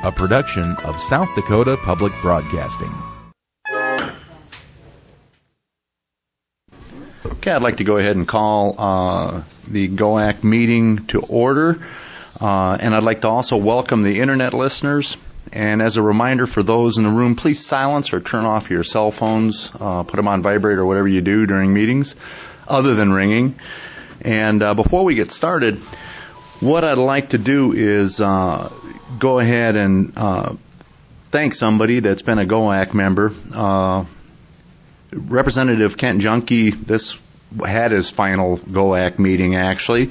a production of South Dakota Public Broadcasting. Okay, I'd like to go ahead and call the GOAC meeting to order, and I'd like to also welcome the Internet listeners. And as a reminder for those in the room, please silence or turn off your cell phones, put them on vibrate or whatever you do during meetings, other than ringing. And before we get started, what I'd like to do is go ahead and thank somebody that's been a GOAC member. Representative Kent Junkie, this had his final GOAC meeting, actually.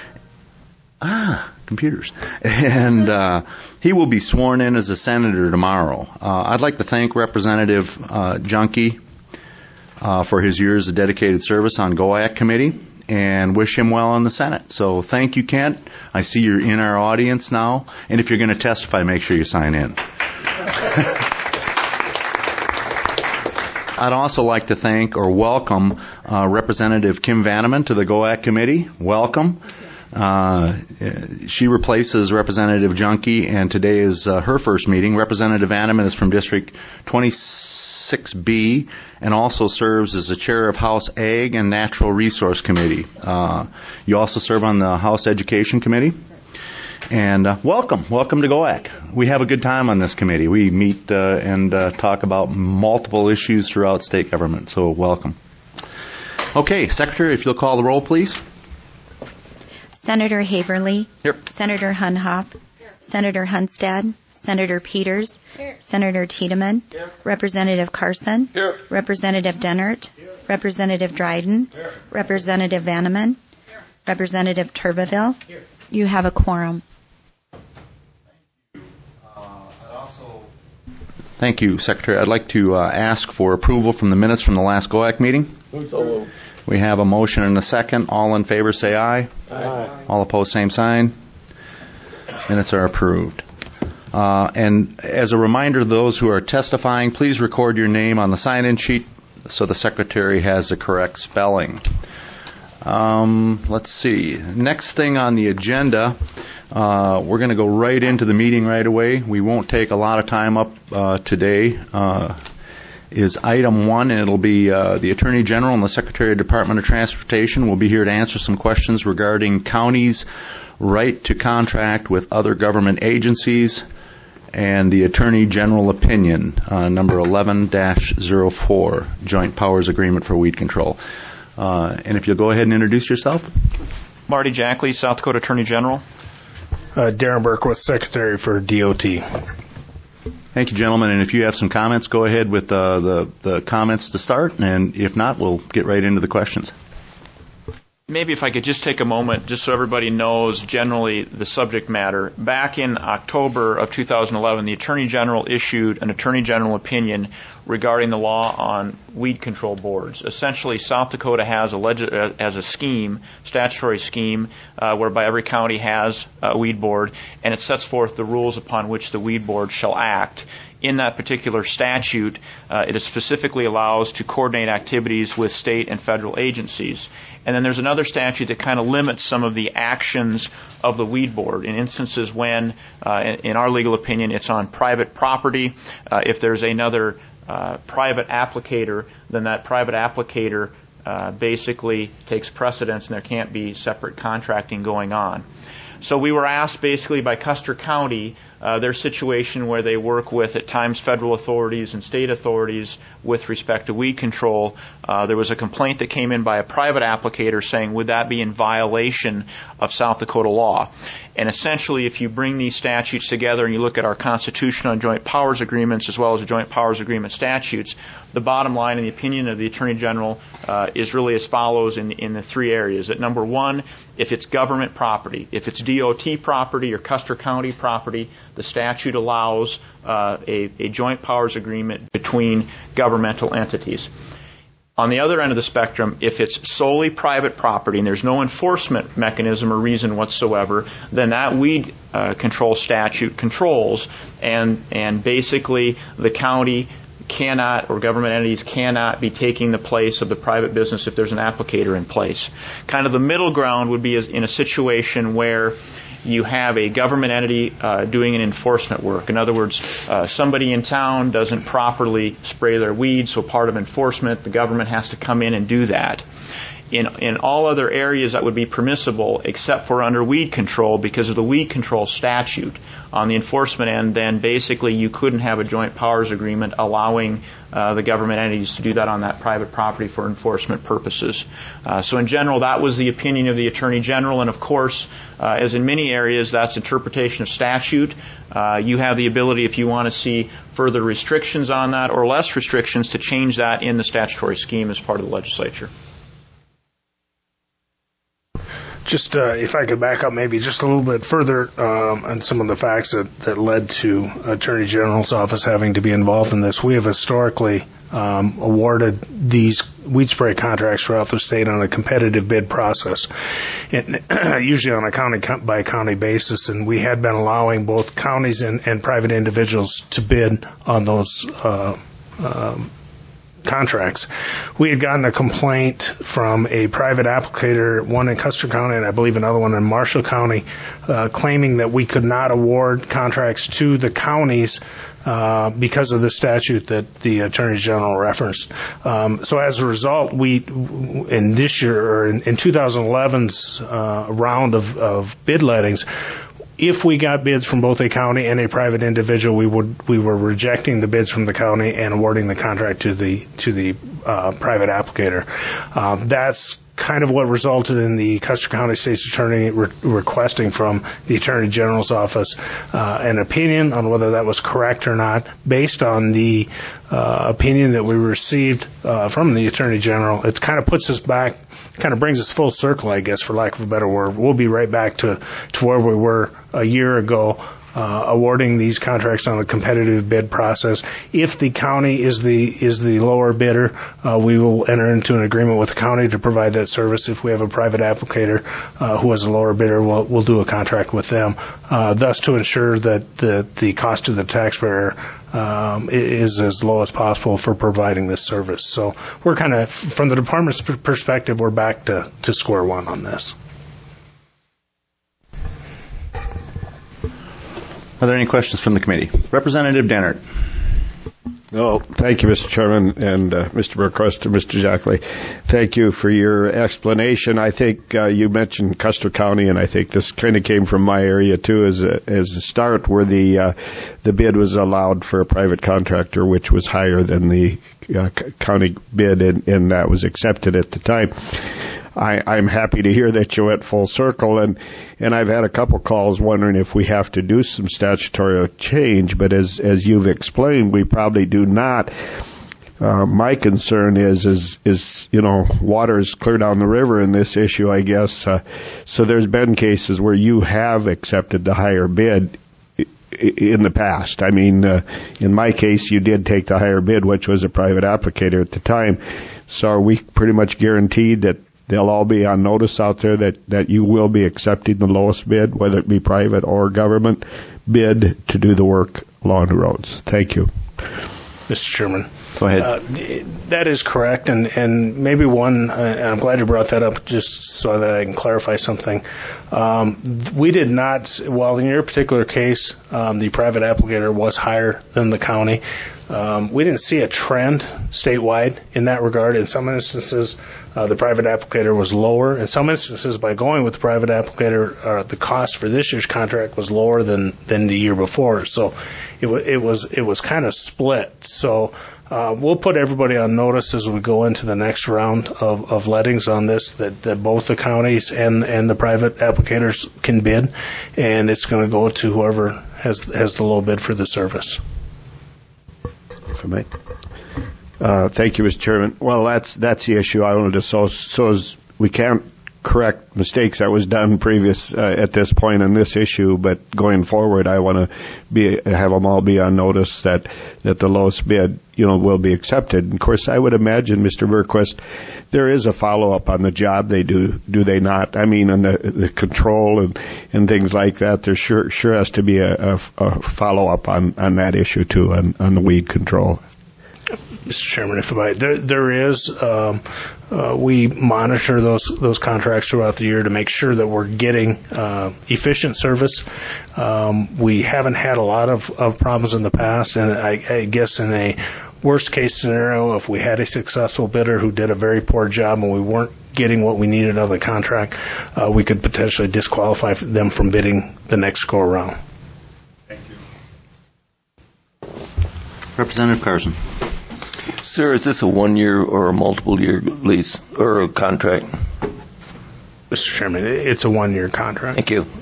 Computers. And he will be sworn in as a senator tomorrow. I'd like to thank Representative Junkie for his years of dedicated service on GOAC committee and wish him well in the Senate. So thank you, Kent. I see you're in our audience now. And if you're going to testify, make sure you sign in. I'd also like to thank or welcome Representative Kim Vanneman to the GOAC committee. Welcome. She replaces Representative Junkie, and today is her first meeting. Representative Vanneman is from District 26B and also serves as the chair of House Ag and Natural Resource Committee. You also serve on the House Education Committee. And welcome to GOAC. We have a good time on this committee. We meet and talk about multiple issues throughout state government, so welcome. Okay, Secretary, if you'll call the roll, please. Senator Haverly. Here. Senator Hunhop. Here. Senator Hunstad. Senator Peters. Here. Senator Tiedemann. Here. Representative Carson. Here. Representative Dennert. Here. Representative Dryden. Here. Representative Vanneman. Here. Representative Turbeville. Here. You have a quorum. Thank you, Secretary. I'd like to ask for approval from the minutes from the last GOAC meeting. So we have a motion and a second. All in favor say aye. Aye. All opposed, same sign. Minutes are approved. And as a reminder to those who are testifying, please record your name on the sign-in sheet so the Secretary has the correct spelling. Let's see. Next thing on the agenda, we're going to go right into the meeting right away. We won't take a lot of time up today. Is item 1, and it'll be the Attorney General and the Secretary of Department of Transportation will be here to answer some questions regarding counties' right to contract with other government agencies and the Attorney General opinion, number 11-04, Joint Powers Agreement for Weed Control. And if you'll go ahead and introduce yourself. Marty Jackley, South Dakota Attorney General. Darren Berkowitz, Secretary for DOT. Thank you, gentlemen. And if you have some comments, go ahead with the comments to start. And if not, we'll get right into the questions. Maybe if I could just take a moment, just so everybody knows generally the subject matter. Back in October of 2011, the Attorney General issued an Attorney General opinion regarding the law on weed control boards. Essentially, South Dakota has a scheme, statutory scheme, whereby every county has a weed board, and it sets forth the rules upon which the weed board shall act. In that particular statute, it specifically allows to coordinate activities with state and federal agencies. And then there's another statute that kind of limits some of the actions of the weed board in instances when, in our legal opinion, it's on private property. If there's another private applicator, then that private applicator basically takes precedence and there can't be separate contracting going on. So we were asked basically by Custer County, their situation where they work with, at times, federal authorities and state authorities with respect to weed control. There was a complaint that came in by a private applicator saying, would that be in violation of South Dakota law? And essentially, if you bring these statutes together and you look at our Constitution on joint powers agreements as well as the joint powers agreement statutes, the bottom line in the opinion of the Attorney General is really as follows in the three areas. That number one, if it's government property, if it's DOT property or Custer County property, the statute allows a joint powers agreement between governmental entities. On the other end of the spectrum, if it's solely private property and there's no enforcement mechanism or reason whatsoever, then that weed control statute controls, and basically the county cannot, or government entities cannot be taking the place of the private business if there's an applicator in place. Kind of the middle ground would be in a situation where you have a government entity doing an enforcement work. In other words, somebody in town doesn't properly spray their weeds, so part of enforcement, the government has to come in and do that. In all other areas that would be permissible except for under weed control, because of the weed control statute. On the enforcement end, then basically you couldn't have a joint powers agreement allowing the government entities to do that on that private property for enforcement purposes. So in general, that was the opinion of the Attorney General, and of course, as in many areas, that's interpretation of statute. You have the ability, if you want to see further restrictions on that or less restrictions, to change that in the statutory scheme as part of the legislature. Just if I could back up maybe just a little bit further on some of the facts that led to Attorney General's office having to be involved in this. We have historically awarded these weed spray contracts throughout the state on a competitive bid process, usually on a county-by-county basis, and we had been allowing both counties and private individuals to bid on those contracts. We had gotten a complaint from a private applicator, one in Custer County and I believe another one in Marshall County, claiming that we could not award contracts to the counties because of the statute that the Attorney General referenced. So as a result, we, in this year, or in 2011's round of bid lettings, if we got bids from both a county and a private individual, we were rejecting the bids from the county and awarding the contract to the private applicator. That's kind of what resulted in the Custer County State's Attorney requesting from the Attorney General's office an opinion on whether that was correct or not. Based on the opinion that we received from the Attorney General, it kind of puts us back, kind of brings us full circle, I guess, for lack of a better word. We'll be right back to where we were a year ago, awarding these contracts on a competitive bid process. If the county is the lower bidder, we will enter into an agreement with the county to provide that service. If we have a private applicator who is a lower bidder, we'll do a contract with them, thus to ensure that the cost to the taxpayer is as low as possible for providing this service. So we're kind of, from the department's perspective, we're back to square one on this. Are there any questions from the committee? Representative Dennert. Oh, thank you, Mr. Chairman, and Mr. Burquist and Mr. Jackley. Thank you for your explanation. I think you mentioned Custer County, and I think this kind of came from my area too, as a start, where the bid was allowed for a private contractor, which was higher than the county bid, and that was accepted at the time. I'm happy to hear that you went full circle, and I've had a couple calls wondering if we have to do some statutory change, but as you've explained, we probably do not. My concern is water is clear down the river in this issue, I guess. So there's been cases where you have accepted the higher bid in the past. I mean, in my case, you did take the higher bid, which was a private applicator at the time. So are we pretty much guaranteed that they'll all be on notice out there that you will be accepting the lowest bid, whether it be private or government bid, to do the work along the roads? Thank you. Mr. Chairman. Go ahead. That is correct, and maybe one, and I'm glad you brought that up just so that I can clarify something. We did not, well, in your particular case, the private applicator was higher than the county. We didn't see a trend statewide in that regard. In some instances, the private applicator was lower. In some instances, by going with the private applicator, the cost for this year's contract was lower than the year before. So it was kind of split. So we'll put everybody on notice as we go into the next round of lettings on this, that both the counties and the private applicators can bid, and it's going to go to whoever has the low bid for the service. Thank you, Mr. Chairman. Well, that's the issue. I wanted to so as we can't correct mistakes that was done previous at this point on this issue, but going forward, I want to have them all be on notice that the lowest bid, will be accepted. And of course, I would imagine, Mr. Burquist, there is a follow-up on the job they do they not? I mean, on the control and things like that, there sure has to be a follow-up on that issue too, on the weed control. Mr. Chairman, if I might, there is, we monitor those contracts throughout the year to make sure that we're getting efficient service. We haven't had a lot of problems in the past, and I guess in a worst case scenario, if we had a successful bidder who did a very poor job and we weren't getting what we needed out of the contract, we could potentially disqualify them from bidding the next go around. Thank you. Representative Carson. Sir, is this a 1-year or a multiple-year lease or a contract? Mr. Chairman, it's a 1-year contract. Thank you.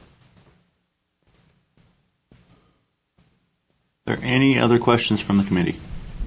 Are there any other questions from the committee?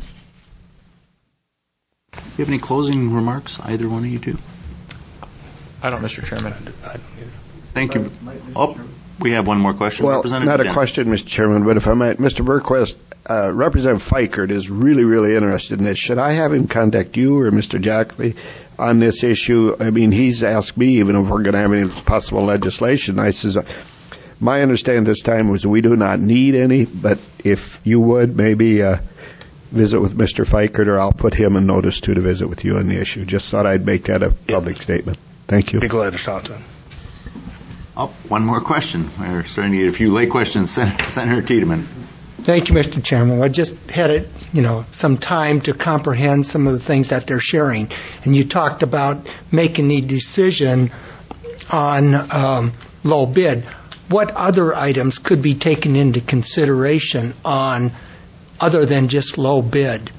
Do you have any closing remarks, either one of you two? I don't, Mr. Chairman. Thank you. Oh, we have one more question. Well, not a question, Mr. Chairman, but if I might, Mr. Berquist, Representative Fikert is really, really interested in this. Should I have him contact you or Mr. Jackley on this issue? I mean, he's asked me even if we're going to have any possible legislation. I says, my understanding this time was we do not need any, but if you would, maybe visit with Mr. Fikert, or I'll put him a notice to visit with you on the issue. Just thought I'd make that a public statement. Thank you. Be glad to talk to him. Oh, one more question. We're starting to get a few late questions. Senator Tiedemann. Thank you, Mr. Chairman. I just had some time to comprehend some of the things that they're sharing, and you talked about making a decision on low bid. What other items could be taken into consideration on other than just low bid?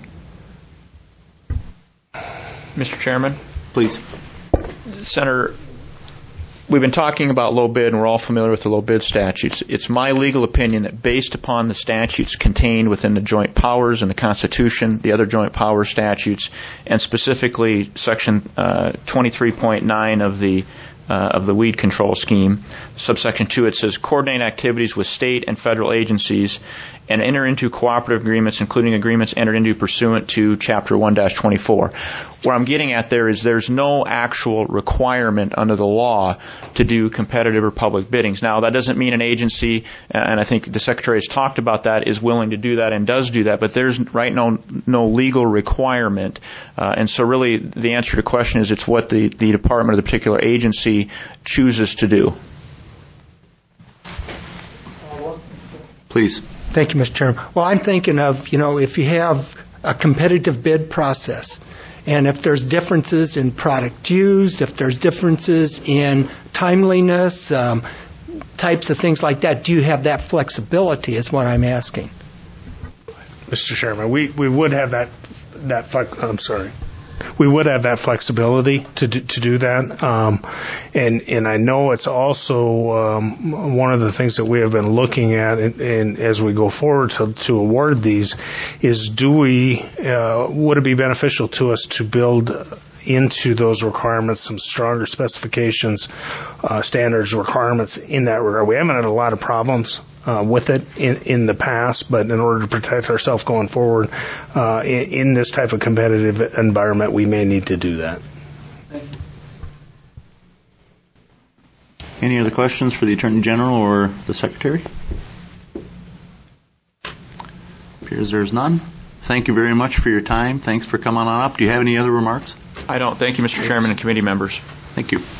Mr. Chairman? Please. Senator, we've been talking about low bid, and we're all familiar with the low bid statutes. It's my legal opinion that based upon the statutes contained within the joint powers and the Constitution, the other joint power statutes, and specifically Section 23.9 of the weed control scheme, subsection 2, it says coordinate activities with state and federal agencies and enter into cooperative agreements, including agreements entered into pursuant to Chapter 1-24. What I'm getting at there is there's no actual requirement under the law to do competitive or public biddings. Now, that doesn't mean an agency, and I think the Secretary has talked about that, is willing to do that and does do that, but there's right now no legal requirement. And so really the answer to the question is it's what the department or the particular agency chooses to do. Please. Thank you, Mr. Chairman. Well, I'm thinking of, if you have a competitive bid process, and if there's differences in product used, if there's differences in timeliness, types of things like that, do you have that flexibility is what I'm asking. Mr. Chairman, we would have we would have that flexibility to do that, and I know it's also one of the things that we have been looking at, and as we go forward to award these, is would it be beneficial to us to build into those requirements some stronger specifications, standards, requirements in that regard. We haven't had a lot of problems with it in the past, but in order to protect ourselves going forward in this type of competitive environment, we may need to do that. Any other questions for the Attorney General or the Secretary? Appears there's none. Thank you very much for your time. Thanks for coming on up. Do you have any other remarks? I don't. Thank you, Mr. Chairman and committee members. Thank you.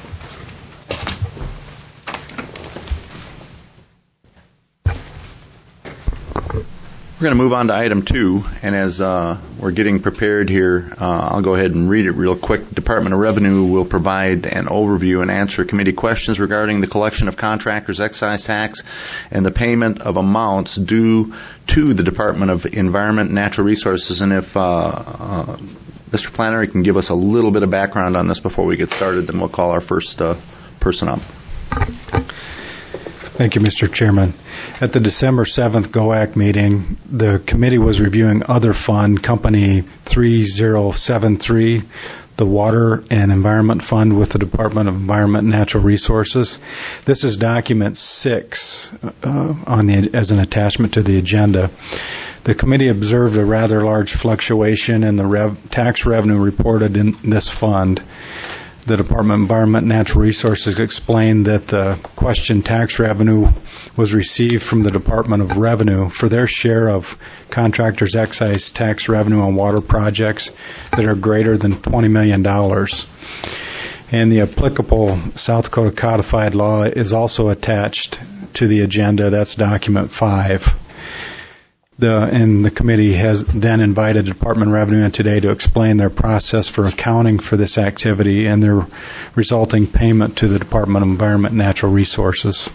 We're going to move on to item 2, and as we're getting prepared here, I'll go ahead and read it real quick. Department of Revenue will provide an overview and answer committee questions regarding the collection of contractors' excise tax and the payment of amounts due to the Department of Environment and Natural Resources. And if Mr. Flannery can give us a little bit of background on this before we get started, then we'll call our first person up. Thank you, Mr. Chairman. At the December 7th GOAC meeting, the committee was reviewing other fund, Company 3073, the Water and Environment Fund with the Department of Environment and Natural Resources. This is document 6 as an attachment to the agenda. The committee observed a rather large fluctuation in the tax revenue reported in this fund. the Department of Environment and Natural Resources explained that the questioned tax revenue was received from the Department of Revenue for their share of contractors' excise tax revenue on water projects that are greater than $20 million. And the applicable South Dakota codified law is also attached to the agenda. That's document 5. And the committee has then invited the Department of Revenue today to explain their process for accounting for this activity and their resulting payment to the Department of Environment and Natural Resources.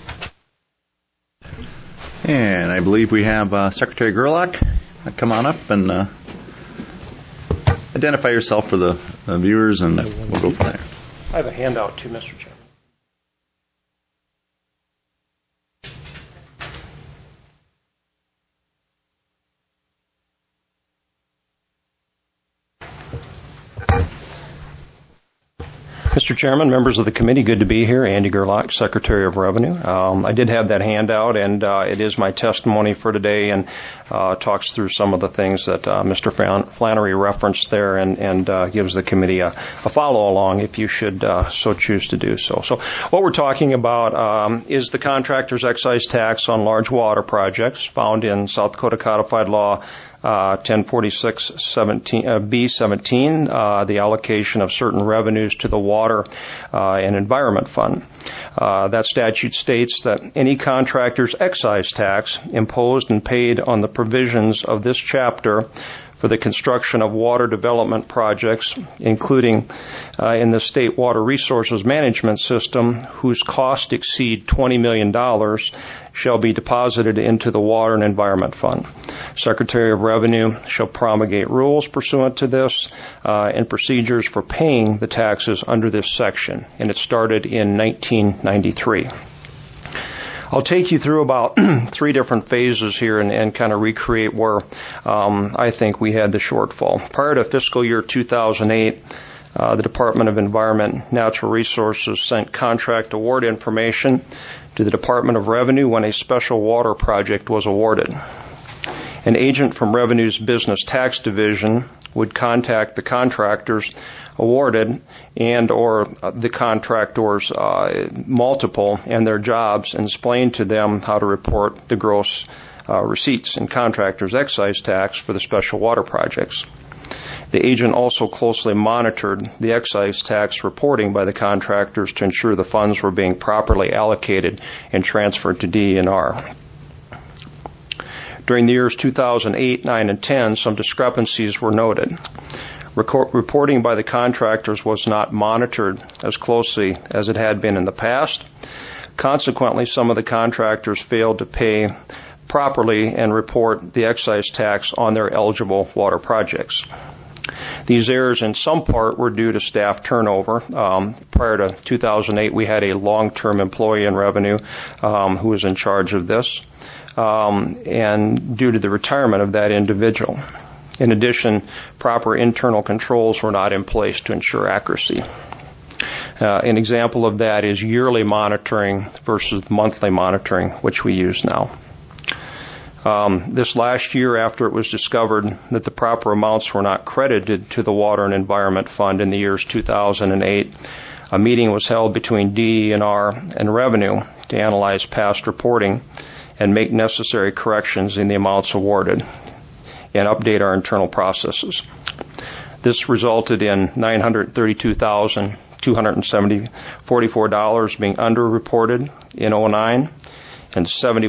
And I believe we have Secretary Gerlach. Come on up and identify yourself for the viewers, and we'll go from there. I have a handout too, Mr. Chairman. Mr. Chairman, members of the committee, good to be here. Andy Gerlach, Secretary of Revenue. I did have that handout, and it is my testimony for today, and talks through some of the things that Mr. Flannery referenced there, and gives the committee a follow-along if you should so choose to do so. So what we're talking about is the contractor's excise tax on large water projects found in South Dakota Codified Law 1046B17, the allocation of certain revenues to the Water and Environment Fund. That statute states that any contractor's excise tax imposed and paid on the provisions of this chapter for the construction of water development projects, including in the State Water Resources Management System, whose costs exceed $20 million, shall be deposited into the Water and Environment Fund. Secretary of Revenue shall promulgate rules pursuant to this and procedures for paying the taxes under this section, and it started in 1993. I'll take you through about 3 different phases here and kind of recreate where I think we had the shortfall. Prior to fiscal year 2008, the Department of Environment and Natural Resources sent contract award information to the Department of Revenue when a special water project was awarded. An agent from Revenue's Business Tax Division would contact the contractors awarded and or the contractors multiple and their jobs and explain to them how to report the gross receipts and contractors' excise tax for the special water projects. The agent also closely monitored the excise tax reporting by the contractors to ensure the funds were being properly allocated and transferred to DE&R. During the years 2008, 9, and 10, some discrepancies were noted. Reporting by the contractors was not monitored as closely as it had been in the past. Consequently, some of the contractors failed to pay properly and report the excise tax on their eligible water projects. These errors in some part were due to staff turnover. Prior to 2008, we had a long-term employee in Revenue who was in charge of this, and due to the retirement of that individual. In addition, proper internal controls were not in place to ensure accuracy. An example of that is yearly monitoring versus monthly monitoring, which we use now. This last year, after it was discovered that the proper amounts were not credited to the Water and Environment Fund in the years 2008, a meeting was held between DE&R and Revenue to analyze past reporting and make necessary corrections in the amounts awarded and update our internal processes. This resulted in $932,244 being underreported in 2009 and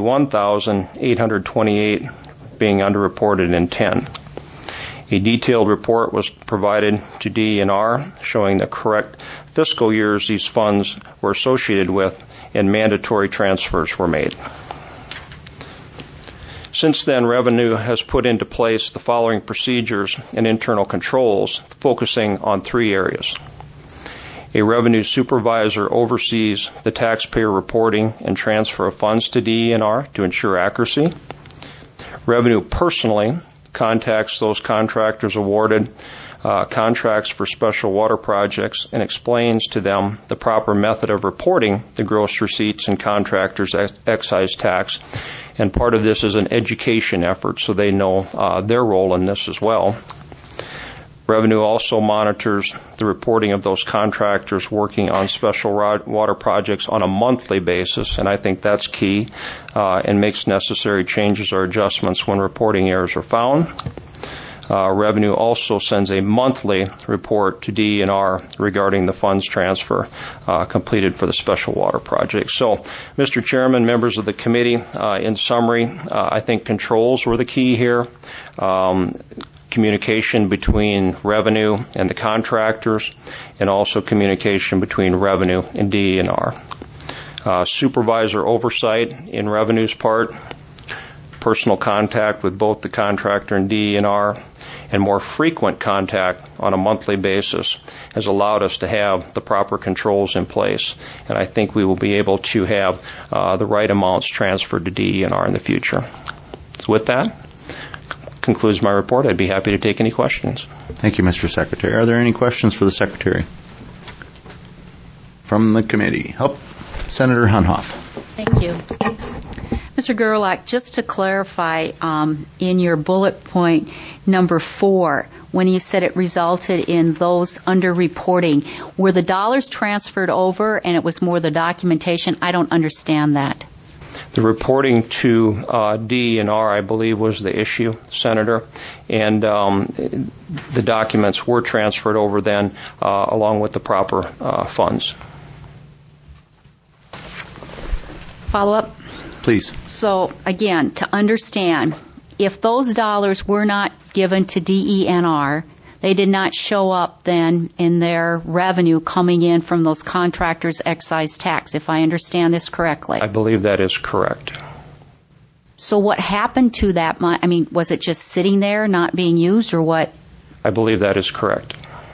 $71,828 being underreported in 10. A detailed report was provided to DE&R showing the correct fiscal years these funds were associated with and mandatory transfers were made. Since then, Revenue has put into place the following procedures and internal controls, focusing on 3 areas. A revenue supervisor oversees the taxpayer reporting and transfer of funds to DE&R to ensure accuracy. Revenue personally contacts those contractors awarded contracts for special water projects and explains to them the proper method of reporting the gross receipts and contractors' excise tax. And part of this is an education effort, so they know their role in this as well. Revenue also monitors the reporting of those contractors working on special water projects on a monthly basis, and I think that's key, and makes necessary changes or adjustments when reporting errors are found. Revenue also sends a monthly report to DE&R regarding the funds transfer completed for the special water project. So, Mr. Chairman, members of the committee, in summary, I think controls were the key here. Communication between revenue and the contractors, and also communication between revenue and DE&R. Supervisor oversight in revenue's part, personal contact with both the contractor and DE&R, and more frequent contact on a monthly basis has allowed us to have the proper controls in place. And I think we will be able to have the right amounts transferred to DE&R in the future. So with that, concludes my report. I'd be happy to take any questions. Thank you, Mr. Secretary. Are there any questions for the Secretary? From the committee. Senator Hunhoff. Thank you. Mr. Gerlach, just to clarify, in your bullet point number 4, when you said it resulted in those underreporting, were the dollars transferred over and it was more the documentation? I don't understand that. The reporting to DE&R, I believe, was the issue, Senator, and the documents were transferred over then along with the proper funds. Follow up? Please. So, again, to understand, if those dollars were not given to DE&R, they did not show up then in their revenue coming in from those contractors' excise tax, if I understand this correctly. I believe that is correct. So what happened to that money? I mean, was it just sitting there, not being used, or what? I believe that is correct.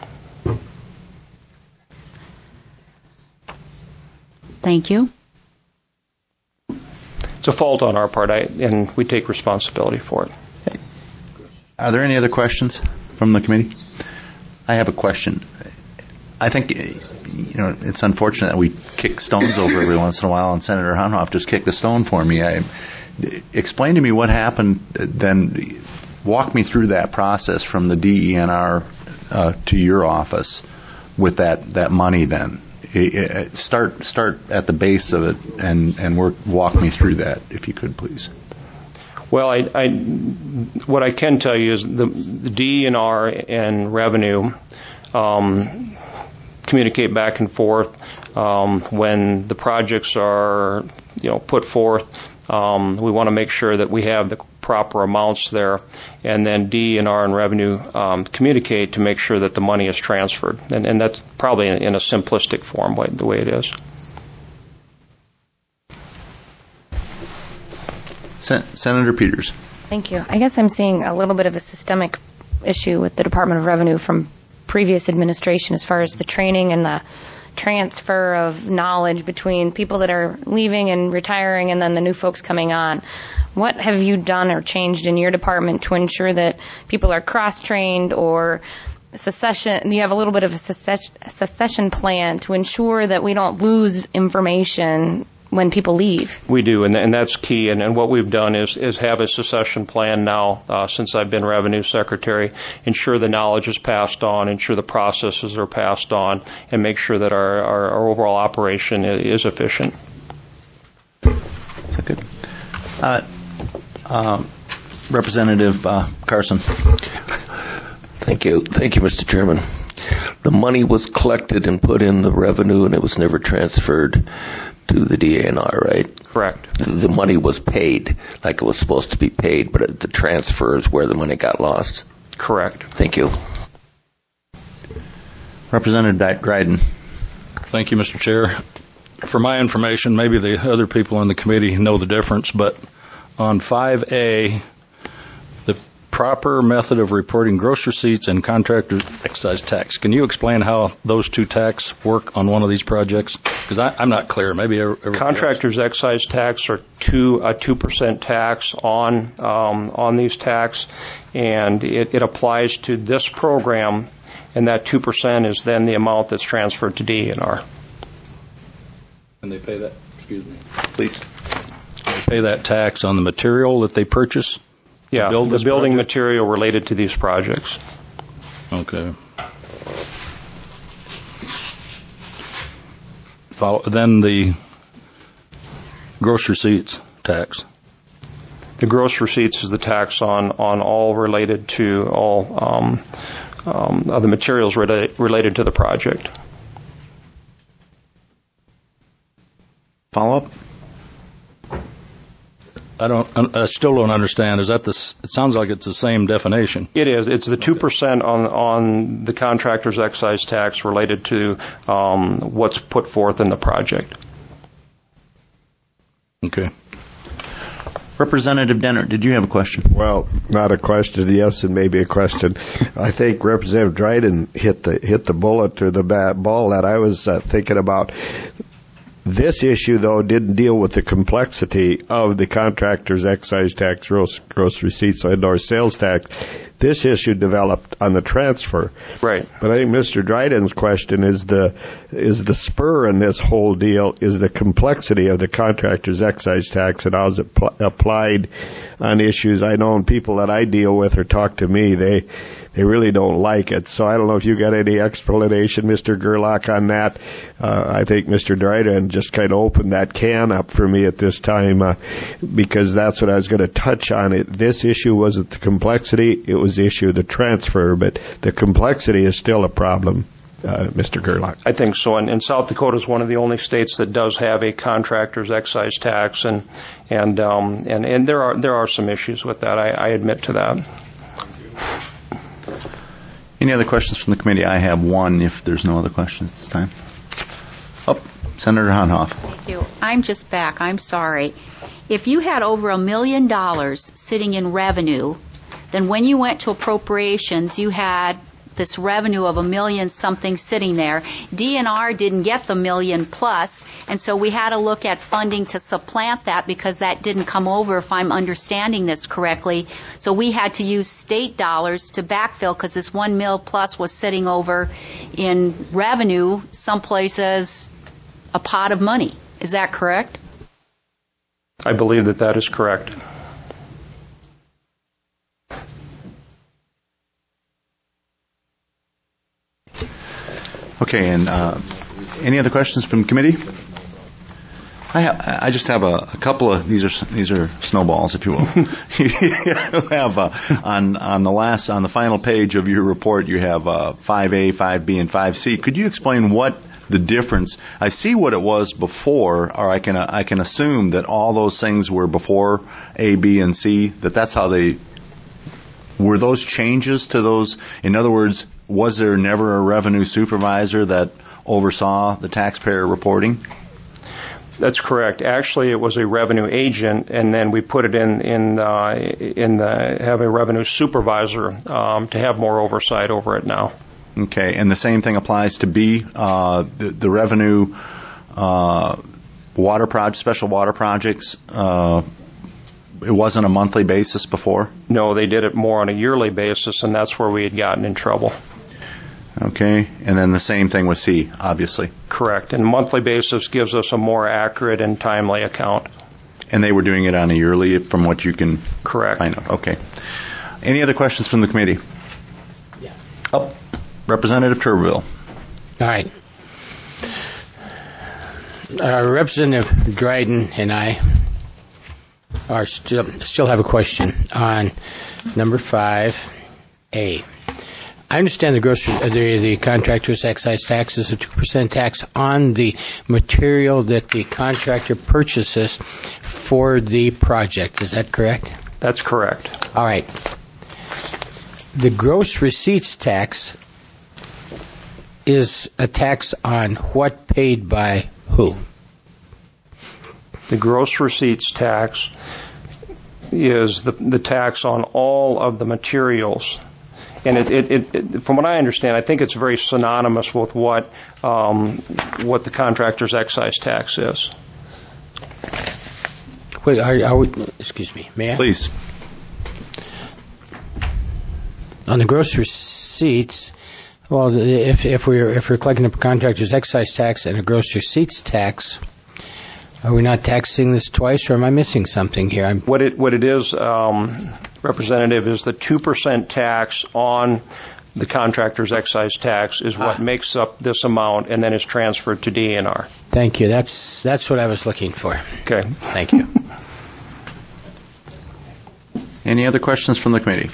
Thank you. It's a fault on our part, and we take responsibility for it. Are there any other questions from the committee? I have a question. I think, it's unfortunate that we kick stones over every once in a while, and Senator Hunhoff just kicked a stone for me. Explain to me what happened, then walk me through that process from the DE&R to your office with that money then. Start at the base of it and walk me through that, if you could, please. Well, what I can tell you is the DE&R and revenue communicate back and forth when the projects are put forth. We want to make sure that we have the proper amounts there, and then DE&R and revenue communicate to make sure that the money is transferred, and that's probably in a simplistic form the way it is. Senator Peters. Thank you. I guess I'm seeing a little bit of a systemic issue with the Department of Revenue from previous administration as far as the training and the transfer of knowledge between people that are leaving and retiring and then the new folks coming on. What have you done or changed in your department to ensure that people are cross-trained or secession? You have a little bit of a secession plan to ensure that we don't lose information when people leave. We do, and that's key. And what we've done is have a secession plan now since I've been Revenue Secretary, ensure the knowledge is passed on, ensure the processes are passed on, and make sure that our overall operation is efficient. Is that good? Representative Carson. Thank you, Mr. Chairman. The money was collected and put in the revenue, and it was never transferred to the DE&R, right? Correct. The money was paid like it was supposed to be paid, but the transfer is where the money got lost? Correct. Thank you. Representative Dryden. Thank you, Mr. Chair. For my information, maybe the other people on the committee know the difference, but on 5A, the proper method of reporting gross receipts and contractor excise tax. Can you explain how those two tax work on one of these projects? Because I'm not clear. Maybe contractors excise tax are a 2% tax on these tax, and it applies to this program, and that 2% is then the amount that's transferred to DE&R. And they pay that? Excuse me. Please. They pay that tax on the material that they purchase? Yeah, the building material related to these projects. Okay. Then the gross receipts tax. The gross receipts is the tax on all related to all of the materials related to the project. Follow up? I still don't understand. Is that it sounds like it's the same definition. It is. It's the 2% on the contractor's excise tax related to what's put forth in the project. Okay. Representative Dennert, did you have a question? Well, not a question, yes, and maybe a question. I think Representative Dryden hit the bullet or the ball that I was thinking about. This issue, though, didn't deal with the complexity of the contractor's excise tax, gross receipts, and/or sales tax. This issue developed on the transfer. Right. But I think Mr. Dryden's question is the spur in this whole deal is the complexity of the contractor's excise tax and how is it applied on issues. I know people that I deal with or talk to me, they really don't like it. So I don't know if you got any explanation, Mr. Gerlach, on that. I think Mr. Dryden just kind of opened that can up for me at this time because that's what I was going to touch on. This issue wasn't the complexity, it was the issue of the transfer, but the complexity is still a problem. Mr. Gerlach. I think so, and South Dakota is one of the only states that does have a contractor's excise tax, and there are some issues with that. I admit to that. Any other questions from the committee? I have one if there's no other questions this time. Oh, Senator Honhoff. Thank you. I'm just back. I'm sorry. If you had over $1 million sitting in revenue, then when you went to appropriations, you had this revenue of $1 million something sitting there. DNR didn't get the $1 million plus, and so we had to look at funding to supplant that because that didn't come over, if I'm understanding this correctly. So we had to use state dollars to backfill because this $1 million plus was sitting over in revenue someplace as a pot of money. Is that correct? I believe that is correct. Okay, and any other questions from the committee? I just have a couple of these are snowballs, if you will. You have on the final page of your report, you have 5A, 5B, and 5C. Could you explain what the difference? I see what it was before, or I can assume that all those things were before A, B, and C. That's how they. Were those changes to those? In other words, was there never a revenue supervisor that oversaw the taxpayer reporting? That's correct. Actually, it was a revenue agent, and then we put it have a revenue supervisor to have more oversight over it now. Okay, and the same thing applies to B, the revenue special water projects. It wasn't a monthly basis before? No, they did it more on a yearly basis, and that's where we had gotten in trouble. Okay, and then the same thing with C, obviously. Correct, and monthly basis gives us a more accurate and timely account. And they were doing it on a yearly, from what you can Correct. find out. Okay. Any other questions from the committee? Yeah. Oh, Representative Tuberville. All right. Representative Dryden and I still have a question on number 5A. I understand the contractor's excise tax is a 2% tax on the material that the contractor purchases for the project. Is that correct? That's correct. All right. The gross receipts tax is a tax on what paid by who? The gross receipts tax is the tax on all of the materials. And it, from what I understand, I think it's very synonymous with what the contractor's excise tax is. Wait, excuse me, may I? Please. On the gross receipts, well, if we're collecting a contractor's excise tax and a gross receipts tax, are we not taxing this twice, or am I missing something here? What it is, Representative, is the 2% tax on the contractor's excise tax is what makes up this amount and then is transferred to DNR. Thank you. That's what I was looking for. Okay. Thank you. Any other questions from the committee?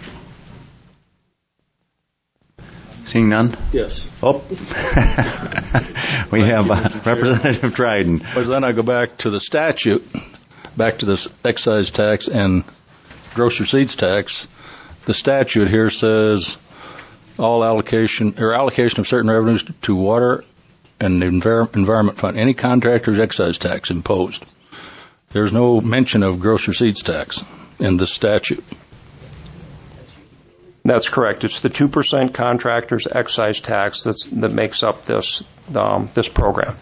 Seeing none? Yes. Oh. We have Representative Dryden. But then I go back to the statute, back to this excise tax and gross receipts tax. The statute here says all allocation of certain revenues to water and the environment fund, any contractor's excise tax imposed. There's no mention of gross receipts tax in this statute. That's correct. It's the 2% contractor's excise tax that makes up this program.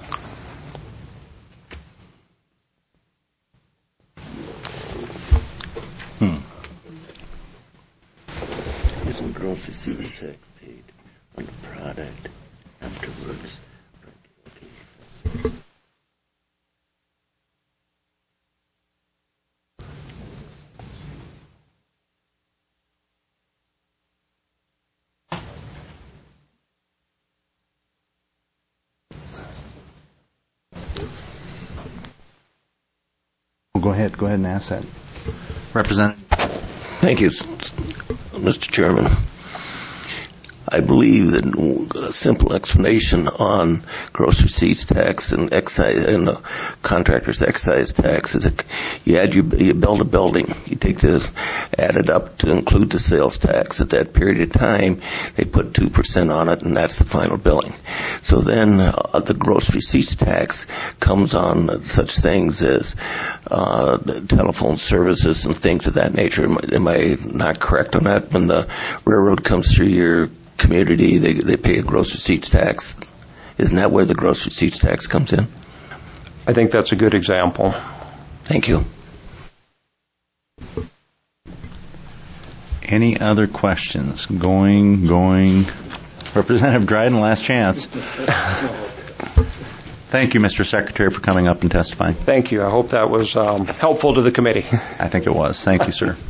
Isn't gross receipts tax paid on the product afterwards? Go ahead and ask that. Representative. Thank you, Mr. Chairman. I believe that a simple explanation on gross receipts tax and excise and the contractor's excise tax is you build a building, you add it up to include the sales tax. At that period of time, they put 2% on it, and that's the final billing. So then the gross receipts tax comes on such things as telephone services and things of that nature. Am I not correct on that? When the railroad comes through your community, they pay a gross receipts tax. Isn't that where the gross receipts tax comes in? I think that's a good example. Thank you. Any other questions? Going. Representative Dryden, last chance. Thank you, Mr. Secretary, for coming up and testifying. Thank you. I hope that was helpful to the committee. I think it was. Thank you, sir.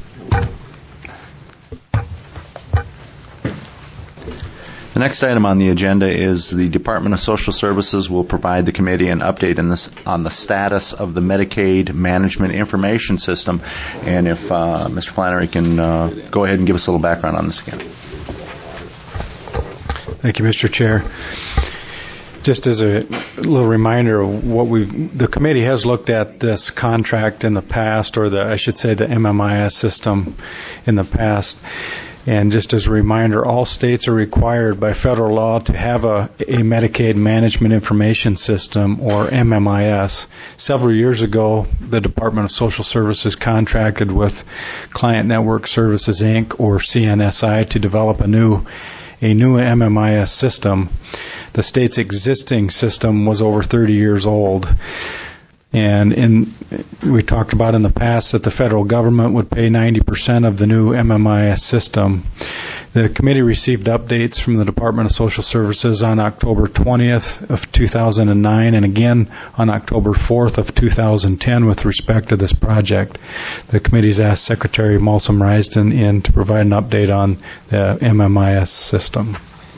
The next item on the agenda is the Department of Social Services will provide the committee an update on the status of the Medicaid Management Information System. And if Mr. Flannery can go ahead and give us a little background on this again. Thank you, Mr. Chair. Just as a little reminder of the committee has looked at this contract in the past, or I should say the MMIS system in the past. And just as a reminder, all states are required by federal law to have a Medicaid Management Information System, or MMIS. Several years ago, the Department of Social Services contracted with Client Network Services, Inc., or CNSI, to develop a new MMIS system. The state's existing system was over 30 years old. And we talked about in the past that the federal government would pay 90% of the new MMIS system. The committee received updates from the Department of Social Services on October 20th of 2009 and again on October 4th of 2010 with respect to this project. The committee's asked Secretary Malsom Rysden in to provide an update on the MMIS system.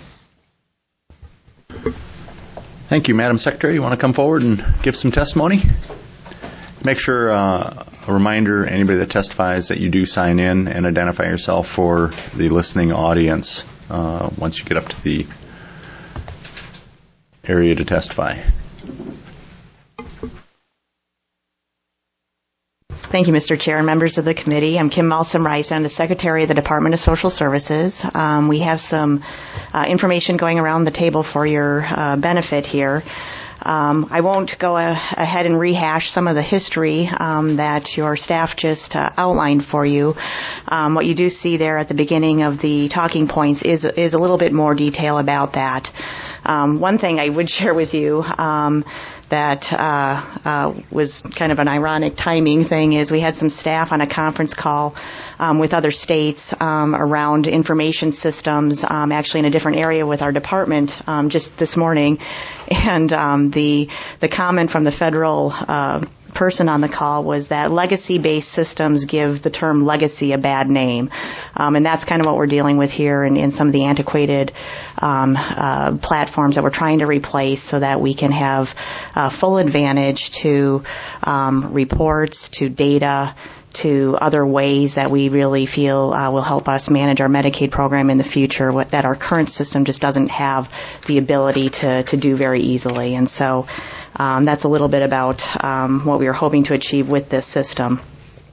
Thank you, Madam Secretary. You want to come forward and give some testimony? Make sure, a reminder, anybody that testifies, that you do sign in and identify yourself for the listening audience once you get up to the area to testify. Thank you, Mr. Chair and members of the committee. I'm Kim Malsom Rysden. I'm the Secretary of the Department of Social Services. We have some information going around the table for your benefit here. I won't go ahead and rehash some of the history that your staff just outlined for you. What you do see there at the beginning of the talking points is a little bit more detail about that. One thing I would share with you that was kind of an ironic timing thing is we had some staff on a conference call with other states around information systems, actually in a different area with our department just this morning. And the comment from the federal person on the call was that legacy-based systems give the term legacy a bad name. And that's kind of what we're dealing with here in some of the antiquated platforms that we're trying to replace so that we can have full advantage to reports, to data, to other ways that we really feel will help us manage our Medicaid program in the future that our current system just doesn't have the ability to do very easily. And so that's a little bit about what we were hoping to achieve with this system.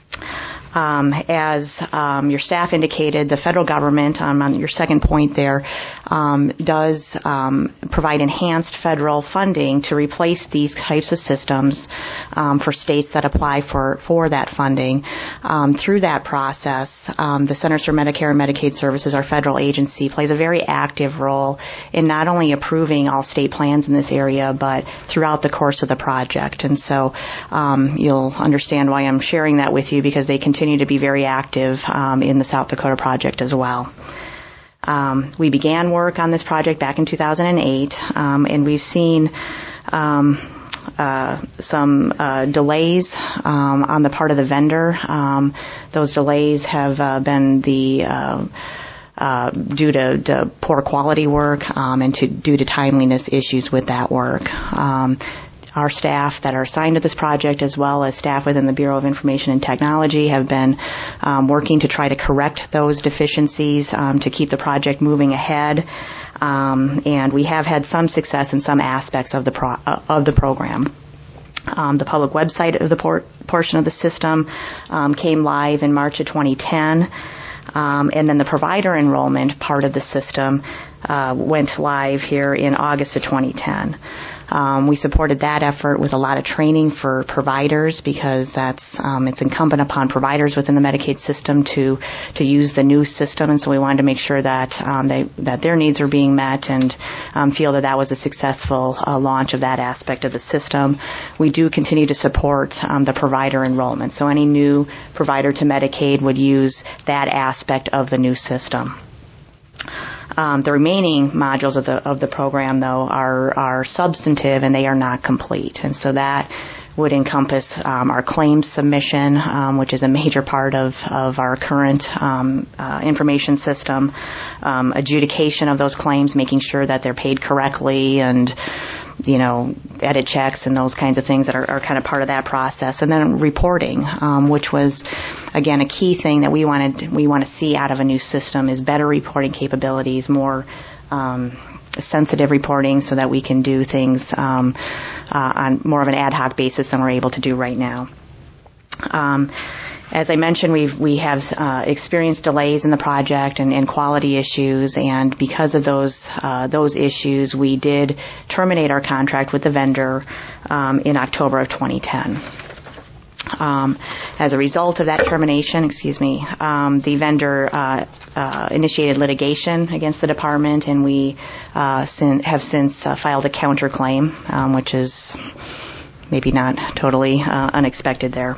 As your staff indicated, the federal government, on your second point there, does provide enhanced federal funding to replace these types of systems for states that apply for that funding. Through that process, the Centers for Medicare and Medicaid Services, our federal agency, plays a very active role in not only approving all state plans in this area, but throughout the course of the project. And so you'll understand why I'm sharing that with you, because they continue to be very active in the South Dakota project as well. We began work on this project back in 2008, and we've seen some delays on the part of the vendor. Those delays have been due to poor quality work and due to timeliness issues with that work. Our staff that are assigned to this project, as well as staff within the Bureau of Information and Technology, have been working to try to correct those deficiencies to keep the project moving ahead. And we have had some success in some aspects of the program. The public website of the portion of the system came live in March of 2010. And then the provider enrollment part of the system went live here in August of 2010. We supported that effort with a lot of training for providers, because it's incumbent upon providers within the Medicaid system to use the new system, and so we wanted to make sure that that their needs are being met and feel that was a successful launch of that aspect of the system. We do continue to support the provider enrollment, so any new provider to Medicaid would use that aspect of the new system. The remaining modules of the program, though, are substantive and they are not complete, and so that would encompass our claims submission, which is a major part of our current information system, adjudication of those claims, making sure that they're paid correctly, and edit checks and those kinds of things that are kind of part of that process. And then reporting, which was, again, a key thing that we want to see out of a new system, is better reporting capabilities, more sensitive reporting, so that we can do things on more of an ad hoc basis than we're able to do right now. As I mentioned, we have experienced delays in the project and quality issues, and because of those issues, we did terminate our contract with the vendor in October of 2010. As a result of that termination, the vendor initiated litigation against the department, and we have since filed a counterclaim, which is maybe not totally unexpected there.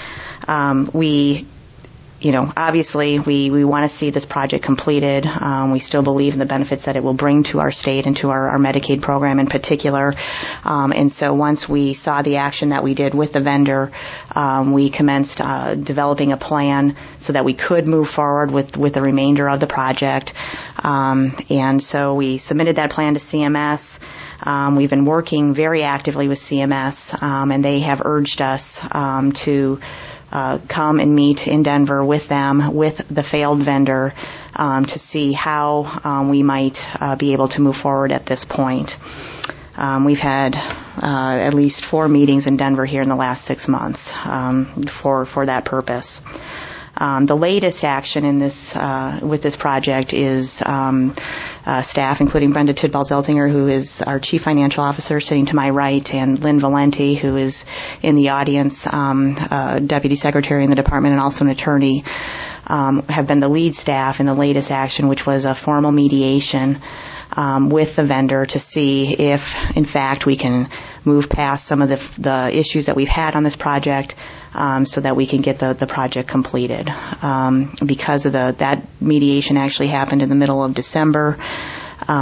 Obviously we want to see this project completed. We still believe in the benefits that it will bring to our state and to our Medicaid program in particular. And so once we saw the action that we did with the vendor, we commenced developing a plan so that we could move forward with the remainder of the project. And so we submitted that plan to CMS. We've been working very actively with CMS, and they have urged us to come and meet in Denver with them, with the failed vendor, to see how we might be able to move forward at this point. We've had at least 4 meetings in Denver here in the last 6 months for that purpose. The latest action in this with this project is staff, including Brenda Tidball-Zeltinger, who is our Chief Financial Officer, sitting to my right, and Lynn Valenti, who is in the audience, Deputy Secretary in the department and also an attorney, have been the lead staff in the latest action, which was a formal mediation with the vendor to see if, in fact, we can move past some of the issues that we've had on this project, so that we can get the project completed. Because of that mediation actually happened in the middle of December,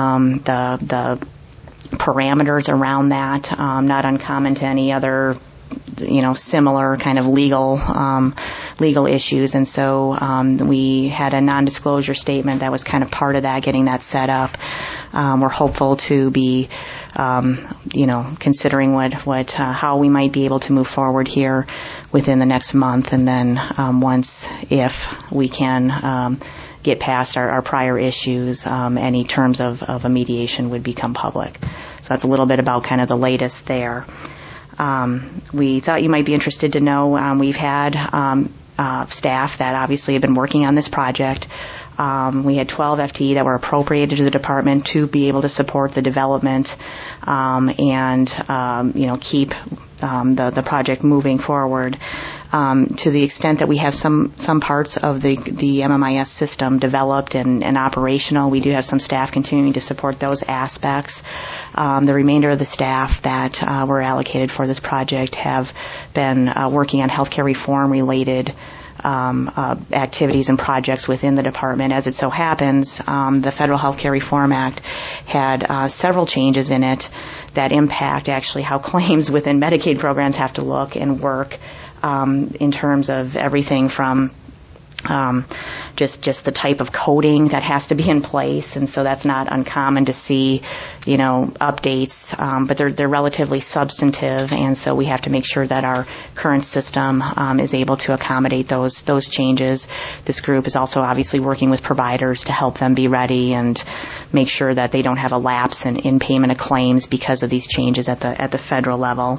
the parameters around that, not uncommon to any other similar kind of legal issues, and so we had a non-disclosure statement that was kind of part of that, getting that set up. We're hopeful to be, considering how we might be able to move forward here within the next month, and then if we can get past our prior issues, any terms of a mediation would become public. So that's a little bit about kind of the latest there. We thought you might be interested to know we've had staff that obviously have been working on this project. We had 12 FTE that were appropriated to the department to be able to support the development and keep the project moving forward. To the extent that we have some parts of the MMIS system developed and operational, we do have some staff continuing to support those aspects. The remainder of the staff that were allocated for this project have been working on healthcare reform related activities and projects within the department. As it so happens, the Federal Healthcare Reform Act had several changes in it that impact actually how claims within Medicaid programs have to look and work, in terms of everything from just the type of coding that has to be in place, and so that's not uncommon to see, updates, but they're relatively substantive, and so we have to make sure that our current system is able to accommodate those changes. This group is also obviously working with providers to help them be ready and make sure that they don't have a lapse in payment of claims because of these changes at the federal level.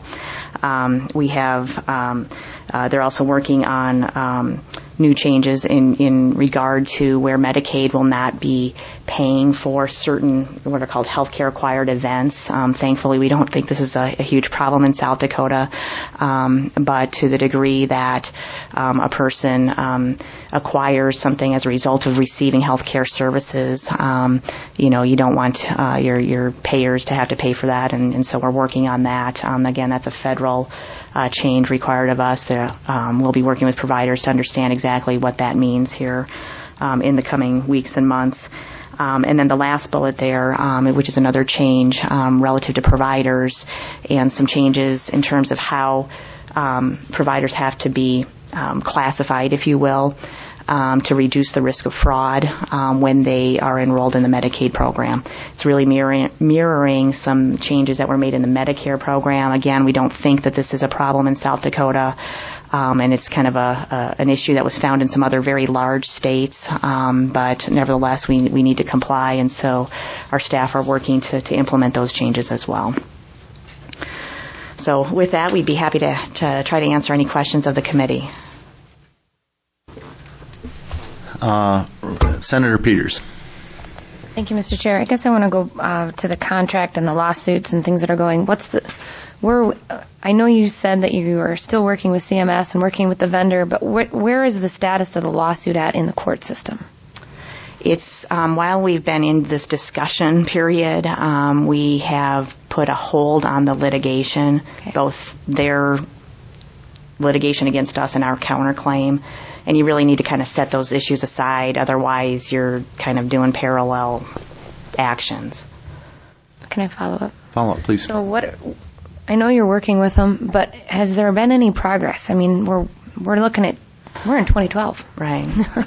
They're also working on new changes in regard to where Medicaid will not be paying for certain what are called healthcare acquired events. Thankfully, we don't think this is a huge problem in South Dakota, but to the degree that a person acquires something as a result of receiving healthcare services, you don't want your payers to have to pay for that, and so we're working on that. Again, that's a federal change required of us. We'll be working with providers to understand exactly what that means here in the coming weeks and months. And then the last bullet there, which is another change relative to providers and some changes in terms of how providers have to be classified, if you will, to reduce the risk of fraud when they are enrolled in the Medicaid program. It's really mirroring some changes that were made in the Medicare program. Again, we don't think that this is a problem in South Dakota, and it's kind of an issue that was found in some other very large states, but nevertheless, we need to comply, and so our staff are working to implement those changes as well. So with that, we'd be happy to try to answer any questions of the committee. Senator Peters. Thank you, Mr. Chair. I guess I want to go to the contract and the lawsuits and things that are going. I know you said that you are still working with CMS and working with the vendor, but where is the status of the lawsuit at in the court system? It's while we've been in this discussion period, we have put a hold on the litigation, both their litigation against us and our counterclaim. And you really need to kind of set those issues aside, otherwise you're kind of doing parallel actions. Can I follow up? Follow up, please. So I know you're working with them, but has there been any progress? I mean, we're in 2012. Right.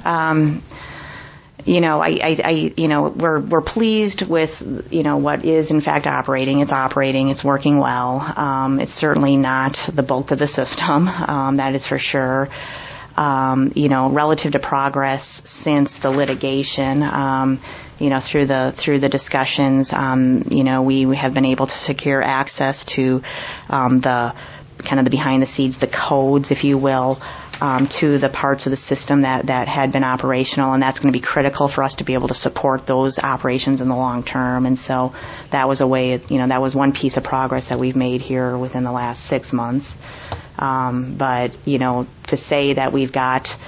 We're pleased with, what is in fact operating. It's operating. It's working well. It's certainly not the bulk of the system. That is for sure. Relative to progress since the litigation, through the discussions, we have been able to secure access to the kind of the behind the scenes, the codes, if you will, to the parts of the system that had been operational, and that's going to be critical for us to be able to support those operations in the long term. And so that was that was one piece of progress that we've made here within the last 6 months. But to say that we've got,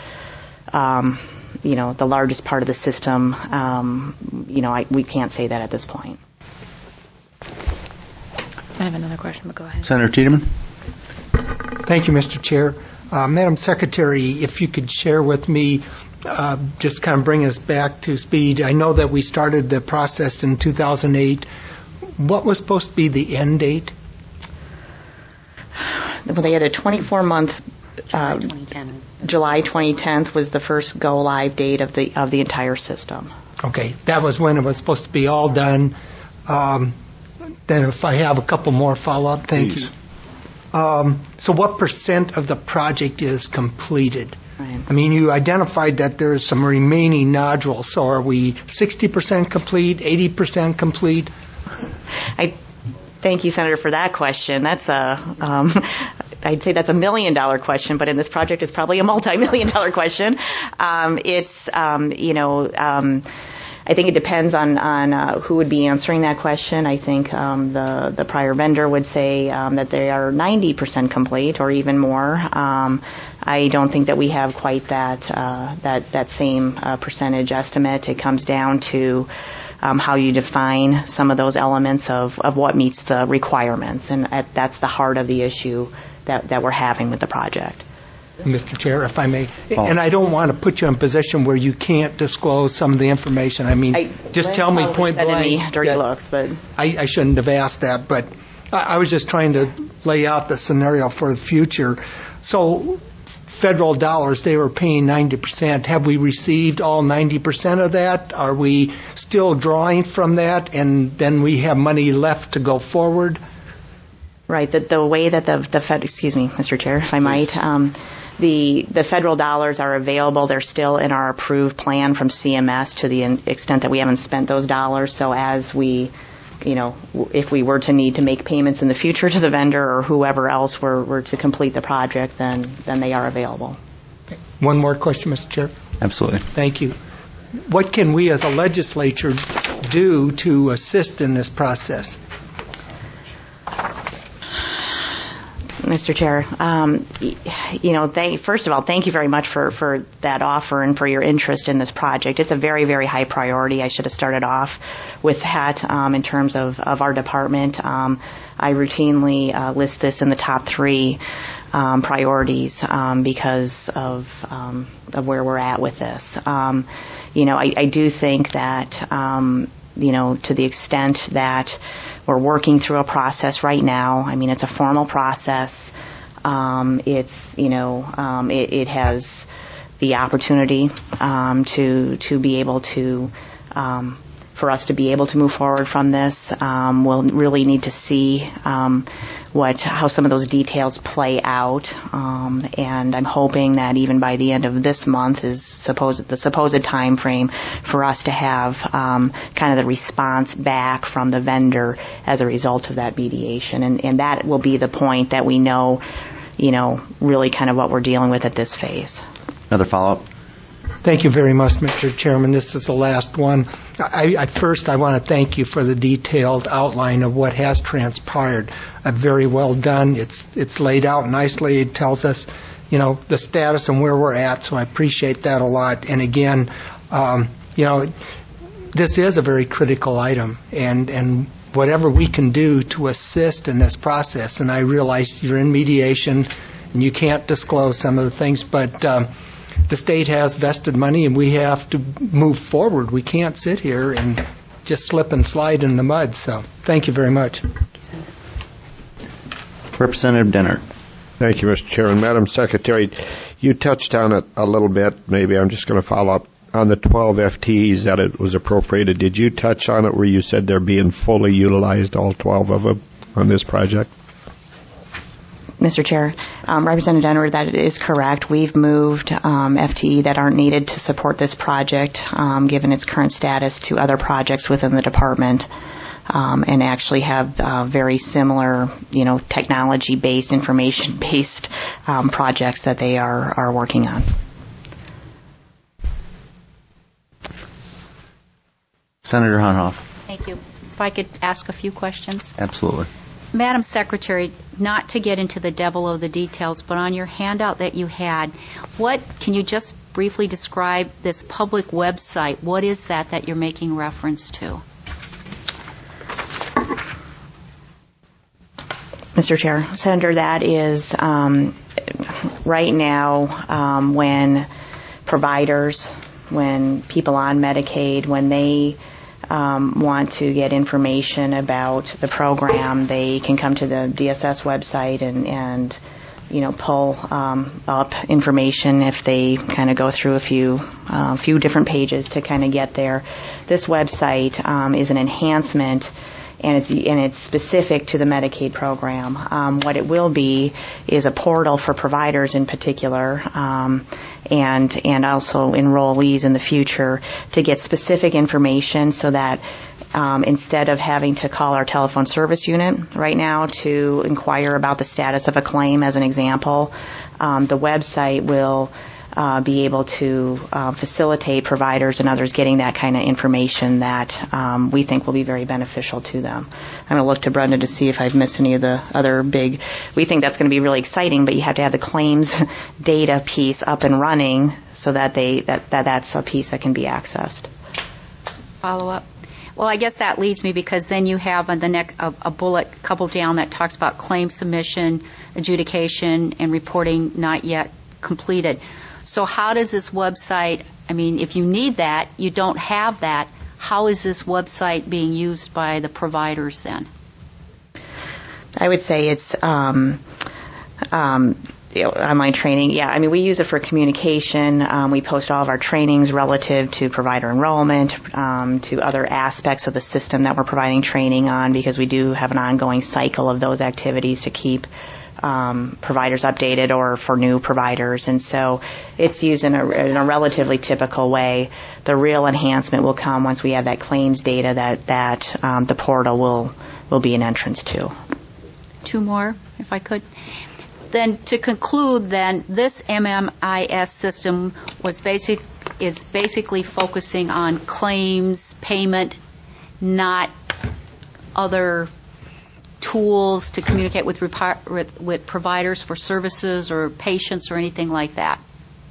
the largest part of the system, we can't say that at this point. I have another question, but go ahead. Senator Tiedemann. Thank you, Mr. Chair. Madam Secretary, if you could share with me, just kind of bring us back to speed. I know that we started the process in 2008. What was supposed to be the end date? they had a 24-month. July 2010 was the first go live date of the entire system. Okay, that was when it was supposed to be all done. Then if I have a couple more follow-up, thank you. So what % of the project is completed? Right. I mean, you identified that there's some remaining nodules. So are we 60% complete, 80% complete? Thank you, Senator, for that question. That's I'd say that's $1 million question, but in this project it's probably a multi-million-dollar question. I think it depends on who would be answering that question. I think the prior vendor would say that they are 90% complete or even more. I don't think that we have quite that same percentage estimate. It comes down to how you define some of those elements of what meets the requirements, and that's the heart of the issue that we're having with the project. Mr. Chair, if I may, and I don't want to put you in a position where you can't disclose some of the information. I mean, just tell me point blank. Dirty looks, but I shouldn't have asked that, but I was just trying to lay out the scenario for the future. So federal dollars, they were paying 90%. Have we received all 90% of that? Are we still drawing from that, and then we have money left to go forward? Right. The way that the Fed, excuse me, Mr. Chair, if I might, the federal dollars are available. They're still in our approved plan from CMS to the extent that we haven't spent those dollars. So as we, if we were to need to make payments in the future to the vendor or whoever else were to complete the project, then they are available. One more question, Mr. Chair. Absolutely. Thank you. What can we as a legislature do to assist in this process? Mr. Chair, first of all, thank you very much for that offer and for your interest in this project. It's a very, very high priority. I should have started off with that in terms of our department. I routinely list this in the top 3 priorities because of where we're at with this. I do think that, to the extent that we're working through a process right now. I mean, it's a formal process. It has the opportunity to be able to, for us to be able to move forward from this. We'll really need to see how some of those details play out, and I'm hoping that even by the end of this month is the supposed time frame for us to have kind of the response back from the vendor as a result of that mediation, and that will be the point that we know, really kind of what we're dealing with at this phase. Another follow-up. Thank you very much, Mr. Chairman. This is the last one. First, I want to thank you for the detailed outline of what has transpired. Very well done. It's laid out nicely. It tells us, the status and where we're at, so I appreciate that a lot. And again, this is a very critical item, and whatever we can do to assist in this process, and I realize you're in mediation and you can't disclose some of the things, but the state has vested money, and we have to move forward. We can't sit here and just slip and slide in the mud. So thank you very much. Representative Dennert. Thank you, Mr. Chairman. Madam Secretary, you touched on it a little bit. Maybe I'm just going to follow up on the 12 FTEs that it was appropriated. Did you touch on it where you said they're being fully utilized, all 12 of them, on this project? Mr. Chair, Representative Dennert, that is correct. We've moved FTE that aren't needed to support this project, given its current status, to other projects within the department, and actually have very similar, technology-based, information-based projects that they are working on. Senator Honhoff. Thank you. If I could ask a few questions. Absolutely. Madam Secretary, not to get into the devil of the details, but on your handout that you had, can you just briefly describe this public website? What is that you're making reference to? Mr. Chair, Senator, that is right now when providers, when people on Medicaid, when they want to get information about the program, they can come to the DSS website and pull up information if they kind of go through a few different pages to kind of get there. This website is an enhancement, and it's specific to the Medicaid program. What it will be is a portal for providers in particular, and also enrollees in the future to get specific information so that instead of having to call our telephone service unit right now to inquire about the status of a claim, as an example, the website will be able to facilitate providers and others getting that kind of information that we think will be very beneficial to them. I'm going to look to Brenda to see if I've missed any of the other big. We think that's going to be really exciting, but you have to have the claims data piece up and running so that that's a piece that can be accessed. Follow up. Well, I guess that leads me, because then you have on the next a bullet couple down that talks about claim submission, adjudication, and reporting not yet completed. So how does this website, if you need that, you don't have that, how is this website being used by the providers then? I would say it's online training. Yeah, we use it for communication. We post all of our trainings relative to provider enrollment, to other aspects of the system that we're providing training on, because we do have an ongoing cycle of those activities to keep providers updated or for new providers. And so it's used in a relatively typical way. The real enhancement will come once we have that claims data that the portal will be an entrance to. Two more, if I could. Then to conclude, then this MMIS system is basically focusing on claims payment, not other tools to communicate with providers for services or patients or anything like that.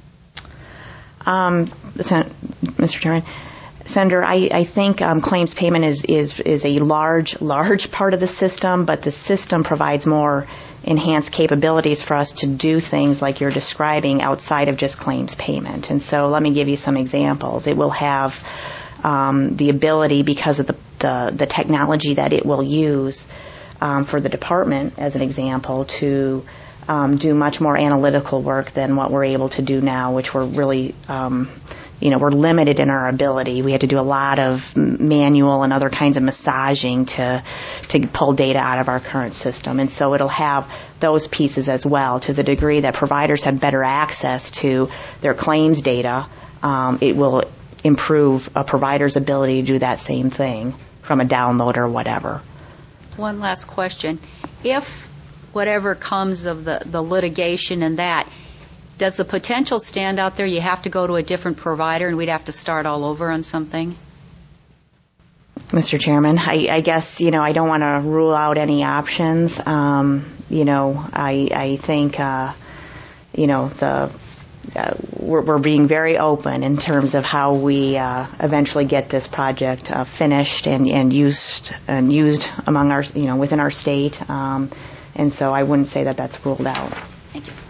Mr. Chairman, Senator, I think claims payment is a large part of the system, but the system provides more enhanced capabilities for us to do things like you're describing outside of just claims payment. And so let me give you some examples. It will have the ability, because of the technology that it will use for the department, as an example, to do much more analytical work than what we're able to do now, which we're really we're limited in our ability. We had to do a lot of manual and other kinds of massaging to pull data out of our current system. And so it'll have those pieces as well. To the degree that providers have better access to their claims data, it will improve a provider's ability to do that same thing from a download or whatever. One last question. If whatever comes of the litigation and that, does the potential stand out there you have to go to a different provider and we'd have to start all over on something? Mr. Chairman, I guess, I don't want to rule out any options. I think, we're being very open in terms of how we eventually get this project finished and used among our, within our state. And so I wouldn't say that that's ruled out. Thank you.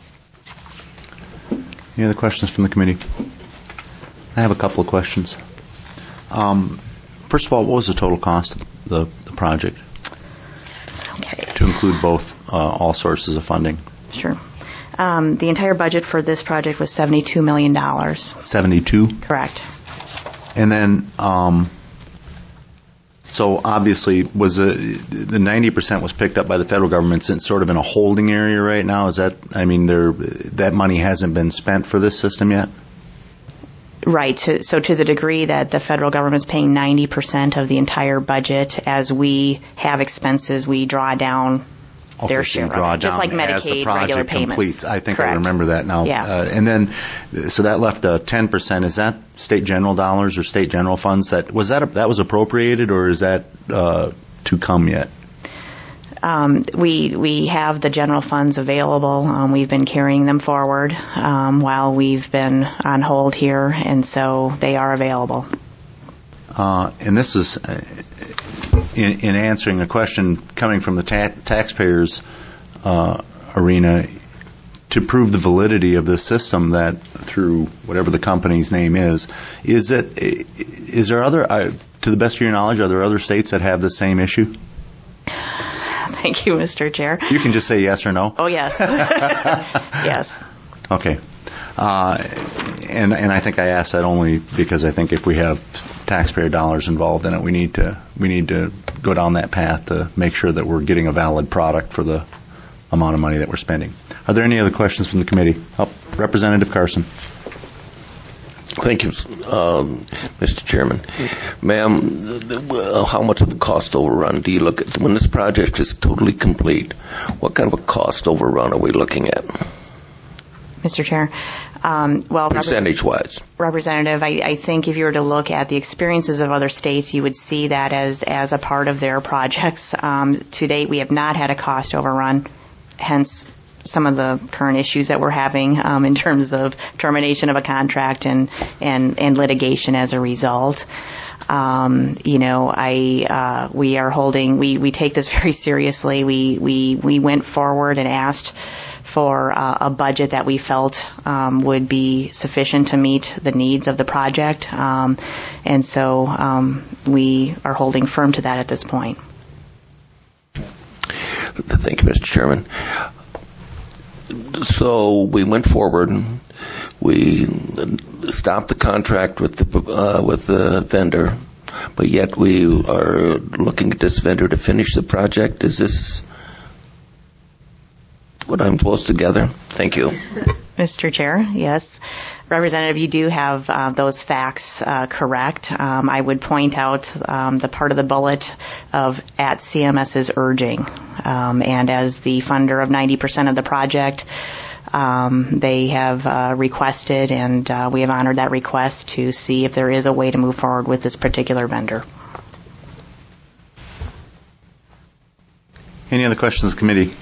Any other questions from the committee? I have a couple of questions. First of all, what was the total cost of the project? Okay. To include both all sources of funding. Sure. The entire budget for this project was $72 million. 72? Correct. And then, so obviously, was the 90% was picked up by the federal government, since sort of in a holding area right now? Is that, that money hasn't been spent for this system yet? Right. So to the degree that the federal government is paying 90% of the entire budget, as we have expenses, we draw down their share of it, just like Medicaid regular payments. Completes. I think Correct. I remember that now. Yeah. And then, so that left 10%. Is that state general dollars or state general funds? That was appropriated, or is that to come yet? We have the general funds available. We've been carrying them forward while we've been on hold here, and so they are available. And this is in answering a question coming from the taxpayers arena, to prove the validity of this system, that through whatever the company's name is there other to the best of your knowledge, are there other states that have the same issue? Thank you, Mr. Chair. You can just say yes or no. Oh, yes. Yes. Okay. And I think I asked that only because I think if we have taxpayer dollars involved in it, we need to go down that path to make sure that we're getting a valid product for the amount of money that we're spending. Are there any other questions from the committee? Representative Carson. Thank you, Mr. Chairman. Ma'am, how much of a cost overrun do you look at when this project is totally complete? What kind of a cost overrun are we looking at? Mr. Chair, well, percentage-wise. Representative, I think if you were to look at the experiences of other states, you would see that as a part of their projects. To date, we have not had a cost overrun, hence some of the current issues that we're having in terms of termination of a contract and litigation as a result. We take this very seriously. We went forward and asked for a budget that we felt would be sufficient to meet the needs of the project. And so we are holding firm to that at this point. Thank you, Mr. Chairman. So we went forward. We stopped the contract with the vendor, but yet we are looking at this vendor to finish the project. Is this what I'm supposed to gather? Thank you. Mr. Chair, yes. Representative, you do have those facts correct. I would point out the part of the bullet of at CMS's urging. And as the funder of 90% of the project, they have requested, and we have honored that request to see if there is a way to move forward with this particular vendor. Any other questions, committee?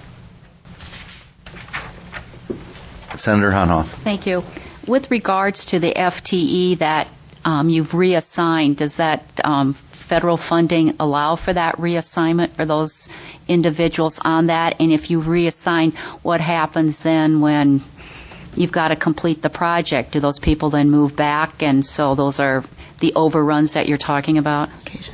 Senator Honhoff. Thank you. With regards to the FTE that you've reassigned, does that federal funding allow for that reassignment for those individuals on that? And if you reassign, what happens then when you've got to complete the project? Do those people then move back? And so those are the overruns that you're talking about?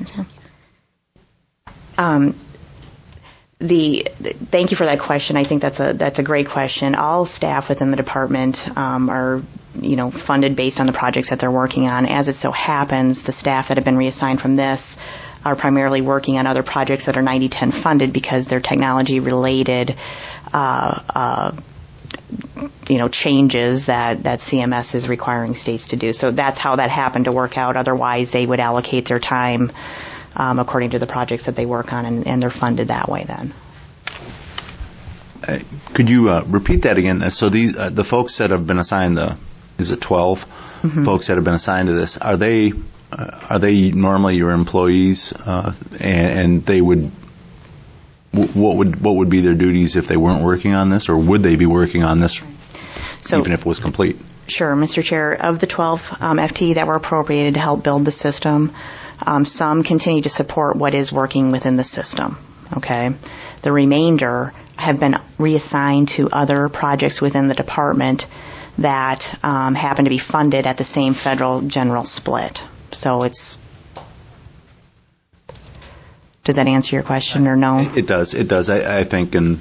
Thank you for that question. I think that's a great question. All staff within the department are funded based on the projects that they're working on. As it so happens, the staff that have been reassigned from this are primarily working on other projects that are 90/10 funded because they're technology related changes that CMS is requiring states to do. So that's how that happened to work out. Otherwise, they would allocate their time according to the projects that they work on, and they're funded that way then. Could you repeat that again? So the folks that have been assigned is it 12 folks that have been assigned to this? Are they normally your employees? And they would what would be their duties if they weren't working on this, or would they be working on this even if it was complete? Sure, Mr. Chair. Of the 12 FTE that were appropriated to help build the system, some continue to support what is working within the system. Okay, the remainder have been reassigned to other projects within the department that happen to be funded at the same federal general split. So it's. Does that answer your question or no? It does. It does. I think, and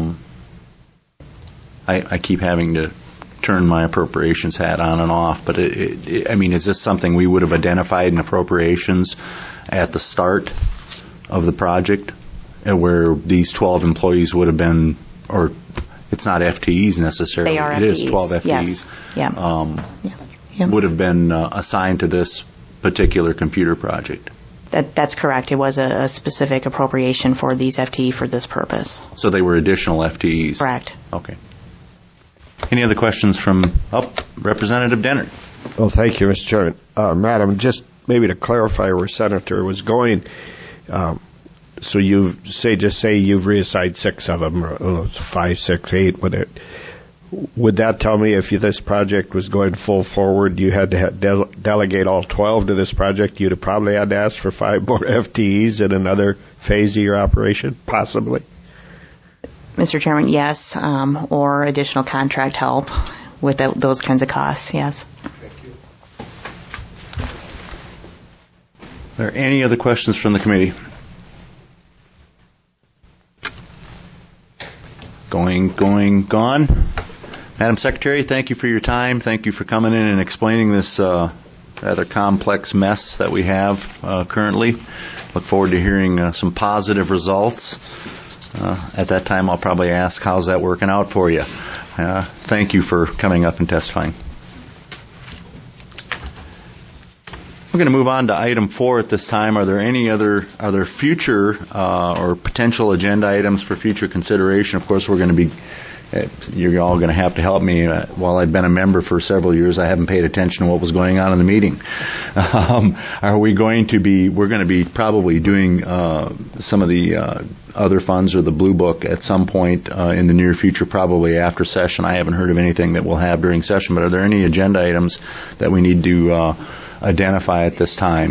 I keep having to turn my appropriations hat on and off, but is this something we would have identified in appropriations at the start of the project, where these 12 employees would have been, or it's not FTEs necessarily? They are FTEs. It is 12 FTEs. Yes. Yeah. Would have been assigned to this particular computer project. That's correct. It was a specific appropriation for these FTE for this purpose. So they were additional FTEs? Correct. Okay. Any other questions from Representative Dennert? Well, thank you, Mr. Chairman. Madam, just maybe to clarify where Senator was going, so you've you've reassigned 6 of them, or 5, 6, 8. Would that tell me if this project was going full forward, you had to delegate all 12 to this project, you'd have probably had to ask for 5 more FTEs in another phase of your operation, possibly? Mr. Chairman, yes, or additional contract help with those kinds of costs, yes. Are there any other questions from the committee? Gone. Madam Secretary, thank you for your time. Thank you for coming in and explaining this rather complex mess that we have currently. Look forward to hearing some positive results. At that time, I'll probably ask, how's that working out for you? Thank you for coming up and testifying. We're going to move on to item 4 at this time. Are there future or potential agenda items for future consideration? Of course, you're all going to have to help me. While I've been a member for several years, I haven't paid attention to what was going on in the meeting. We're going to be probably doing some of the other funds or the Blue Book at some point in the near future, probably after session. I haven't heard of anything that we'll have during session, but are there any agenda items that we need to identify at this time?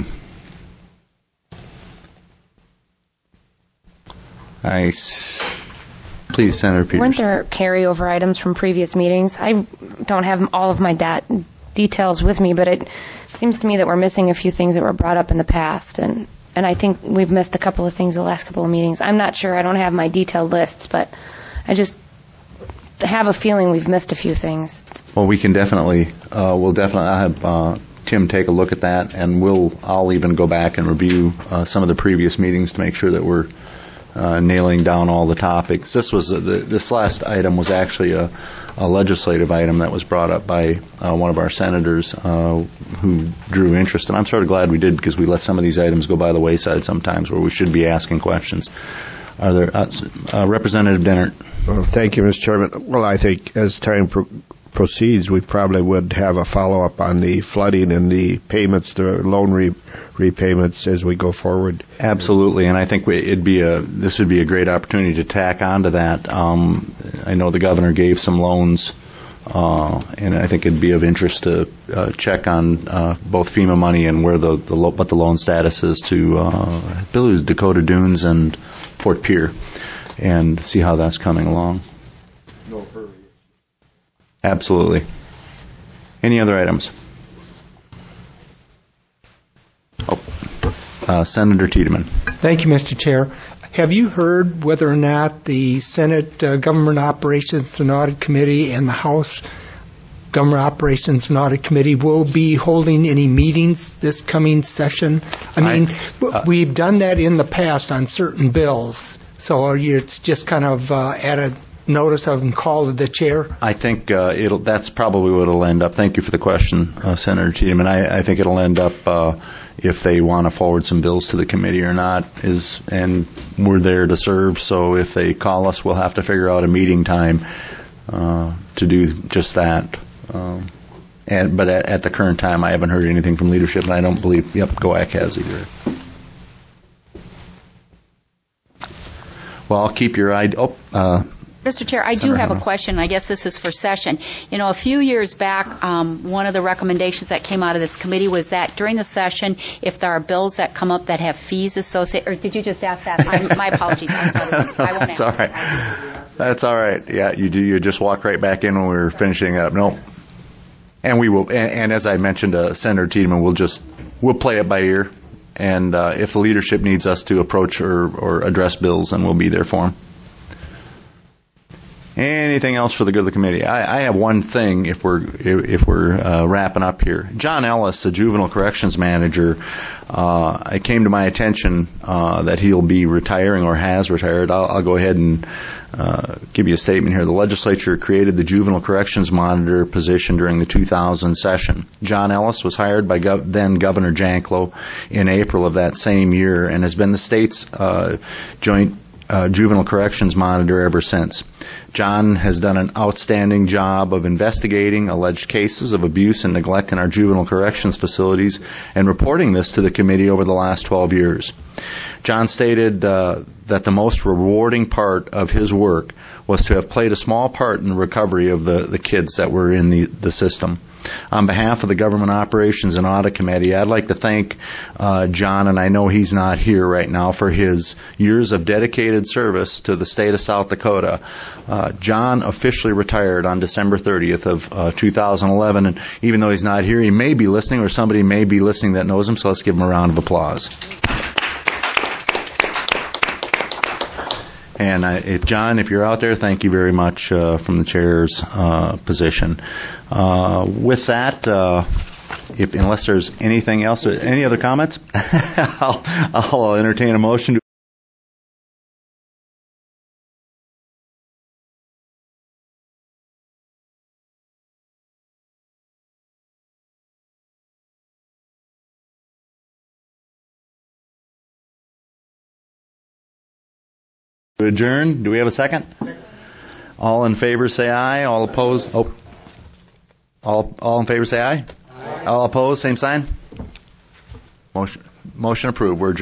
Please, Senator Peters. Weren't there carryover items from previous meetings? I don't have all of my details with me, but it seems to me that we're missing a few things that were brought up in the past, and I think we've missed a couple of things the last couple of meetings. I'm not sure. I don't have my detailed lists, but I just have a feeling we've missed a few things. Well, we can definitely, I'll have Tim take a look at that, and I'll even go back and review some of the previous meetings to make sure that we're nailing down all the topics. This last item was actually a legislative item that was brought up by one of our senators who drew interest, and I'm sort of glad we did, because we let some of these items go by the wayside sometimes where we should be asking questions. Are there Representative Dennert? Well, thank you, Mr. Chairman. Well, I think as time proceeds, we probably would have a follow-up on the flooding and the payments, the loan repayments as we go forward. Absolutely, and I think this would be a great opportunity to tack on to that. I know the governor gave some loans, and I think it'd be of interest to check on both FEMA money and where what the loan status is to I believe it was Dakota Dunes and Fort Pierre, and see how that's coming along. No hurry. Absolutely. Any other items? Senator Tiedemann. Thank you, Mr. Chair. Have you heard whether or not the Senate Government Operations and Audit Committee and the House Government Operations and Audit Committee will be holding any meetings this coming session? We've done that in the past on certain bills, so it's just kind of added notice of and call to the chair? I think that's probably what it'll end up. Thank you for the question, Senator Tiedemann. I think it'll end up if they want to forward some bills to the committee or not, and we're there to serve. So if they call us, we'll have to figure out a meeting time to do just that. But at the current time, I haven't heard anything from leadership, and I don't believe GOAC has either. Well, I'll keep your eye. Mr. Chair, I do have a question. I guess this is for session. A few years back, one of the recommendations that came out of this committee was that during the session, if there are bills that come up that have fees associated, or did you just ask that? My apologies. I'm sorry. I won't That's all right. That's all right. Yeah, you do. You just walk right back in when we were finishing up. No. And we will. And as I mentioned to Senator Tiedemann, we'll play it by ear. And if the leadership needs us to approach or address bills, then we'll be there for them. Anything else for the good of the committee? I have one thing if we're wrapping up here. John Ellis, the juvenile corrections manager, it came to my attention that he'll be retiring or has retired. I'll go ahead and give you a statement here. The legislature created the juvenile corrections monitor position during the 2000 session. John Ellis was hired by then Governor Janklow in April of that same year and has been the state's joint juvenile corrections monitor ever since. John has done an outstanding job of investigating alleged cases of abuse and neglect in our juvenile corrections facilities and reporting this to the committee over the last 12 years. John stated that the most rewarding part of his work was to have played a small part in the recovery of the kids that were in the system. On behalf of the Government Operations and Audit Committee, I'd like to thank John, and I know he's not here right now, for his years of dedicated service to the state of South Dakota. John officially retired on December 30th of 2011, and even though he's not here, he may be listening, or somebody may be listening that knows him, so let's give him a round of applause. And John, if you're out there, thank you very much from the chair's position. With that, unless there's anything else, any other comments, I'll entertain a motion to adjourn. Do we have a second? All in favor say aye. All opposed? All in favor say aye. All opposed, same sign. Motion approved. We're adjourned.